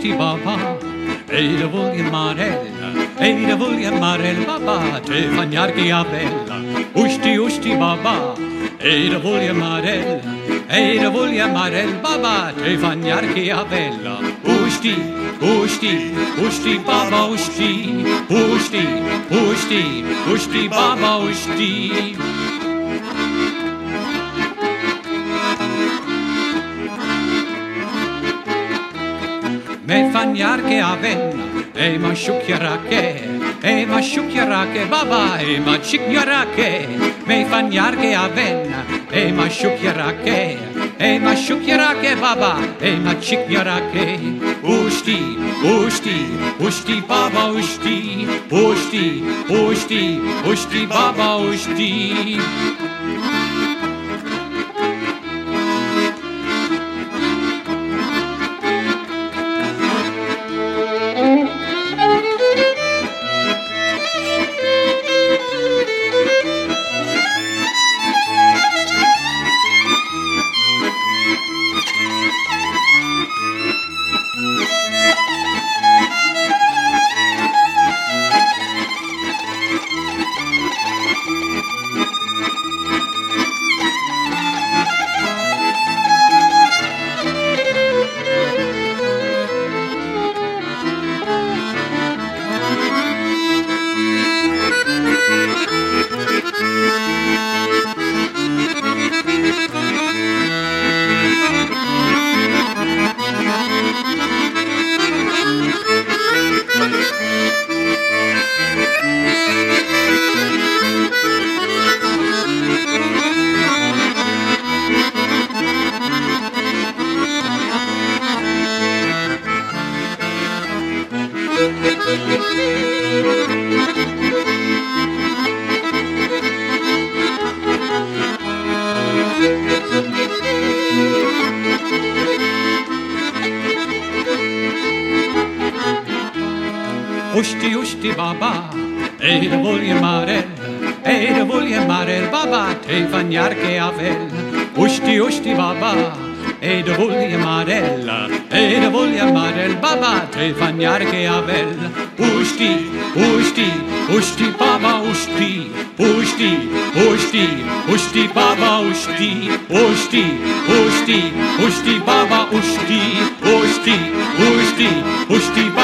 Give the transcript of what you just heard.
ushti baba, Eide voglio marella, Eide voglio marella baba, te fagnarchi a bella, ushti baba, Eide voglio marella, Eide voglio marella baba, te fagnarchi a bella, ushti baba, ushti baba, ushti. Me fagnar che avenna, e ma sciucchiarà che baba, e ma cicchiarà che, me fagnar che avenna, e ma sciucchiarà che baba, e ma cicchiarà che, ushti baba, ushti baba, ushti. Ushti baba, Eide voglio marella baba, te fagnar che avella. Ushti baba, Eide voglio marella baba, te fagnar che avella. Ushti baba, ushti baba, ushti baba, ushti baba.